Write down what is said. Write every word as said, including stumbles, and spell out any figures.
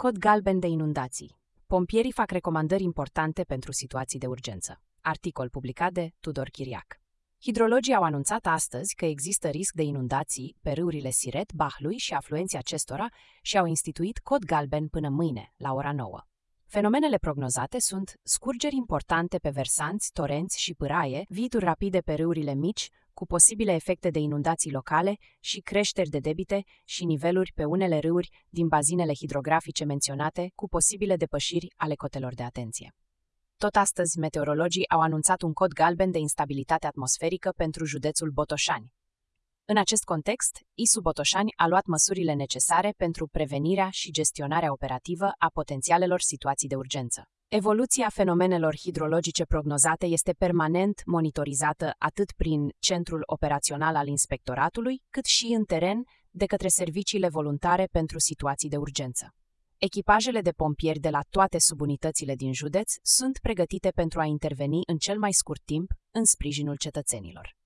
Cod galben de inundații. Pompierii fac recomandări importante pentru situații de urgență. Articol publicat de Tudor Chiriac. Hidrologii au anunțat astăzi că există risc de inundații pe râurile Siret, Bahlui și afluenții acestora și au instituit cod galben până mâine, la ora nouă. Fenomenele prognozate sunt scurgeri importante pe versanți, torenți și pâraie, vituri rapide pe râurile mici, cu posibile efecte de inundații locale și creșteri de debite și niveluri pe unele râuri din bazinele hidrografice menționate, cu posibile depășiri ale cotelor de atenție. Tot astăzi, meteorologii au anunțat un cod galben de instabilitate atmosferică pentru județul Botoșani. În acest context, I S U Botoșani a luat măsurile necesare pentru prevenirea și gestionarea operativă a potențialelor situații de urgență. Evoluția fenomenelor hidrologice prognozate este permanent monitorizată atât prin Centrul Operațional al Inspectoratului, cât și în teren de către serviciile voluntare pentru situații de urgență. Echipajele de pompieri de la toate subunitățile din județ sunt pregătite pentru a interveni în cel mai scurt timp în sprijinul cetățenilor.